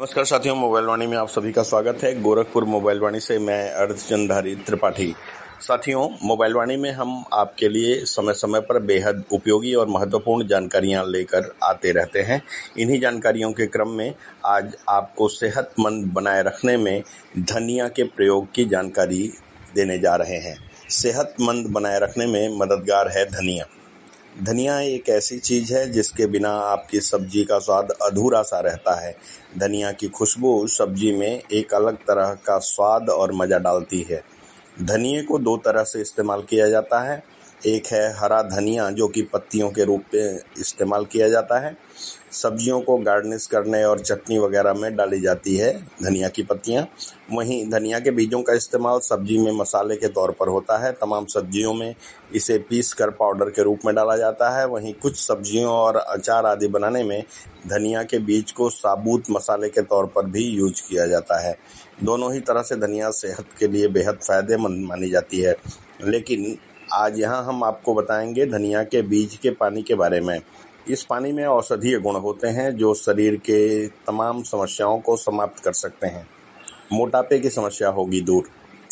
नमस्कार साथियों, मोबाइल वाणी में आप सभी का स्वागत है। गोरखपुर मोबाइल वाणी से मैं अर्धचंद्रधारी त्रिपाठी। साथियों, मोबाइल वाणी में हम आपके लिए समय समय पर बेहद उपयोगी और महत्वपूर्ण जानकारियां लेकर आते रहते हैं। इन्हीं जानकारियों के क्रम में आज आपको सेहतमंद बनाए रखने में धनिया के प्रयोग की जानकारी देने जा रहे हैं। सेहतमंद बनाए रखने में मददगार है धनिया। धनिया एक ऐसी चीज़ है जिसके बिना आपकी सब्जी का स्वाद अधूरा सा रहता है। धनिया की खुशबू सब्जी में एक अलग तरह का स्वाद और मज़ा डालती है। धनिये को दो तरह से इस्तेमाल किया जाता है। एक है हरा धनिया, जो कि पत्तियों के रूप में इस्तेमाल किया जाता है। सब्जियों को गार्निश करने और चटनी वगैरह में डाली जाती है धनिया की पत्तियां। वहीं धनिया के बीजों का इस्तेमाल सब्जी में मसाले के तौर पर होता है। तमाम सब्जियों में इसे पीस कर पाउडर के रूप में डाला जाता है। वहीं कुछ सब्जियों और अचार आदि बनाने में धनिया के बीज को साबुत मसाले के तौर पर भी यूज किया जाता है। दोनों ही तरह से धनिया सेहत के लिए बेहद फ़ायदेमंद मानी जाती है। लेकिन आज यहाँ हम आपको बताएंगे धनिया के बीज के पानी के बारे में। इस पानी में औषधीय गुण होते हैं जो शरीर के तमाम समस्याओं को समाप्त कर सकते हैं। मोटापे की समस्या होगी दूर।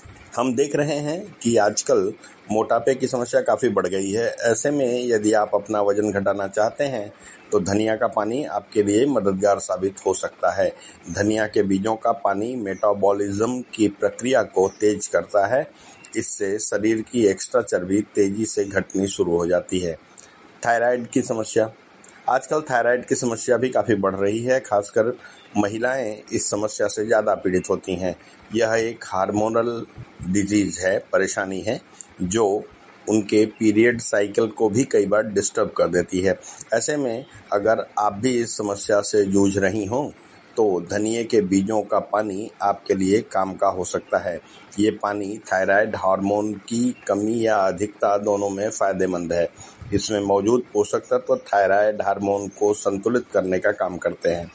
हम देख रहे हैं कि आजकल मोटापे की समस्या काफ़ी बढ़ गई है। ऐसे में यदि आप अपना वजन घटाना चाहते हैं तो धनिया का पानी आपके लिए मददगार साबित हो सकता है। धनिया के बीजों का पानी मेटाबॉलिज्म की प्रक्रिया को तेज करता है। इससे शरीर की एक्स्ट्रा चर्बी तेजी से घटनी शुरू हो जाती है। थायराइड की समस्या। आजकल थायराइड की समस्या भी काफ़ी बढ़ रही है। खासकर महिलाएं इस समस्या से ज़्यादा पीड़ित होती हैं। यह एक हार्मोनल डिजीज़ है, परेशानी है, जो उनके पीरियड साइकिल को भी कई बार डिस्टर्ब कर देती है। ऐसे में अगर आप भी इस समस्या से जूझ रही हों तो धनिये के बीजों का पानी आपके लिए काम का हो सकता है। ये पानी थायराइड हार्मोन की कमी या अधिकता दोनों में फ़ायदेमंद है। इसमें मौजूद पोषक तत्व थायराइड हार्मोन को संतुलित करने का काम करते हैं।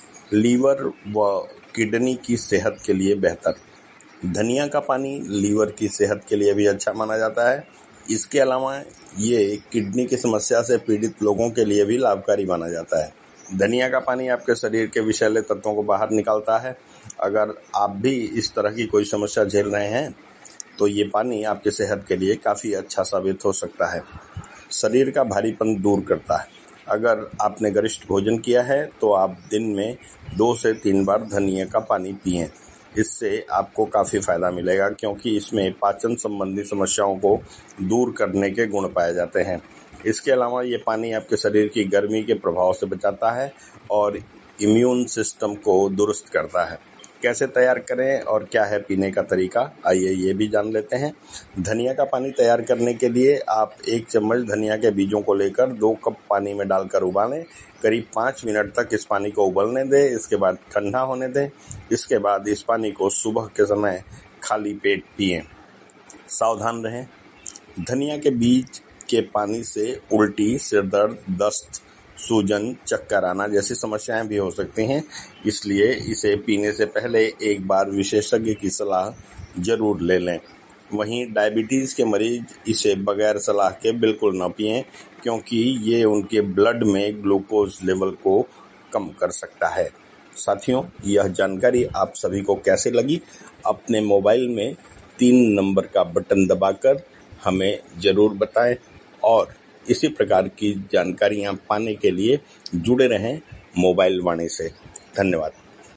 लीवर व किडनी की सेहत के लिए बेहतर। धनिया का पानी लीवर की सेहत के लिए भी अच्छा माना जाता है। इसके अलावा ये किडनी की समस्या से पीड़ित लोगों के लिए भी लाभकारी माना जाता है। धनिया का पानी आपके शरीर के विषैले तत्वों को बाहर निकालता है। अगर आप भी इस तरह की कोई समस्या झेल रहे हैं तो ये पानी आपकी सेहत के लिए काफ़ी अच्छा साबित हो सकता है। शरीर का भारीपन दूर करता है। अगर आपने गरिष्ठ भोजन किया है तो आप दिन में 2 से 3 बार धनिया का पानी पिएं। इससे आपको काफ़ी फ़ायदा मिलेगा, क्योंकि इसमें पाचन संबंधी समस्याओं को दूर करने के गुण पाए जाते हैं। इसके अलावा ये पानी आपके शरीर की गर्मी के प्रभाव से बचाता है और इम्यून सिस्टम को दुरुस्त करता है। कैसे तैयार करें और क्या है पीने का तरीका, आइए ये भी जान लेते हैं। धनिया का पानी तैयार करने के लिए आप 1 चम्मच धनिया के बीजों को लेकर 2 कप पानी में डालकर उबालें। करीब 5 मिनट तक इस पानी को उबलने दें। इसके बाद ठंडा होने दें। इसके बाद इस पानी को सुबह के समय खाली पेट पिएं। सावधान रहें, धनिया के बीज के पानी से उल्टी, सिर दर्द, दस्त, सूजन, चक्कर आना जैसी समस्याएं भी हो सकती हैं। इसलिए इसे पीने से पहले एक बार विशेषज्ञ की सलाह जरूर ले लें। वहीं डायबिटीज़ के मरीज इसे बगैर सलाह के बिल्कुल ना पिएं, क्योंकि ये उनके ब्लड में ग्लूकोज लेवल को कम कर सकता है। साथियों, यह जानकारी आप सभी को कैसे लगी, अपने मोबाइल में 3 नंबर का बटन दबाकर हमें ज़रूर बताएं और इसी प्रकार की जानकारियां पाने के लिए जुड़े रहें मोबाइल वाणी से। धन्यवाद।